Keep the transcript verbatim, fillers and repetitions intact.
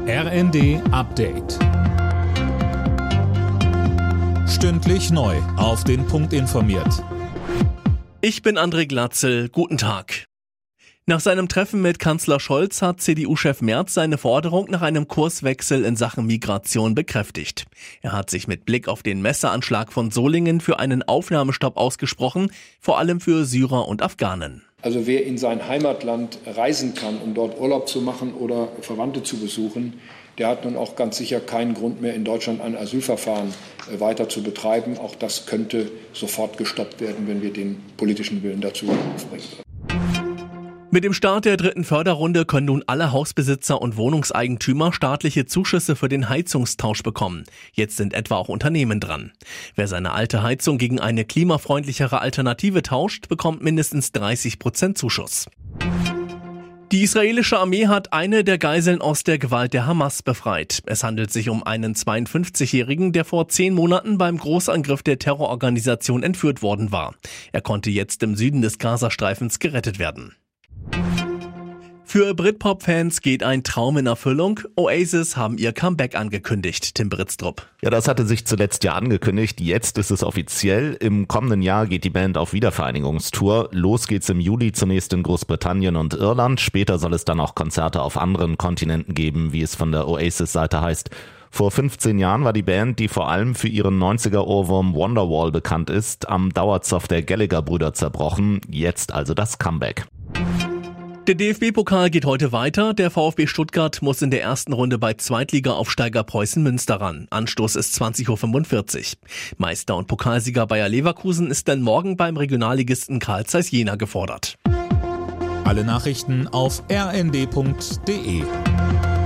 R N D Update. Stündlich neu auf den Punkt informiert. Ich bin André Glatzel. Guten Tag. Nach seinem Treffen mit Kanzler Scholz hat C D U-Chef Merz seine Forderung nach einem Kurswechsel in Sachen Migration bekräftigt. Er hat sich mit Blick auf den Messeranschlag von Solingen für einen Aufnahmestopp ausgesprochen, vor allem für Syrer und Afghanen. Also wer in sein Heimatland reisen kann, um dort Urlaub zu machen oder Verwandte zu besuchen, der hat nun auch ganz sicher keinen Grund mehr, in Deutschland ein Asylverfahren weiter zu betreiben. Auch das könnte sofort gestoppt werden, wenn wir den politischen Willen dazu aufbringen. Mit dem Start der dritten Förderrunde können nun alle Hausbesitzer und Wohnungseigentümer staatliche Zuschüsse für den Heizungstausch bekommen. Jetzt sind etwa auch Unternehmen dran. Wer seine alte Heizung gegen eine klimafreundlichere Alternative tauscht, bekommt mindestens dreißig Prozent Zuschuss. Die israelische Armee hat eine der Geiseln aus der Gewalt der Hamas befreit. Es handelt sich um einen zweiundfünfzigjährigen, der vor zehn Monaten beim Großangriff der Terrororganisation entführt worden war. Er konnte jetzt im Süden des Gazastreifens gerettet werden. Für Britpop-Fans geht ein Traum in Erfüllung. Oasis haben ihr Comeback angekündigt, Tim Britztrup. Ja, das hatte sich zuletzt ja angekündigt. Jetzt ist es offiziell. Im kommenden Jahr geht die Band auf Wiedervereinigungstour. Los geht's im Juli zunächst in Großbritannien und Irland. Später soll es dann auch Konzerte auf anderen Kontinenten geben, wie es von der Oasis-Seite heißt. Vor fünfzehn Jahren war die Band, die vor allem für ihren neunziger-Ohrwurm Wonderwall bekannt ist, am Dauerzoff der Gallagher-Brüder zerbrochen. Jetzt also das Comeback. Der D F B-Pokal geht heute weiter. Der VfB Stuttgart muss in der ersten Runde bei Zweitliga-Aufsteiger Preußen Münster ran. Anstoß ist zwanzig Uhr fünfundvierzig. Meister und Pokalsieger Bayer Leverkusen ist dann morgen beim Regionalligisten Carl Zeiss Jena gefordert. Alle Nachrichten auf r n d punkt d e.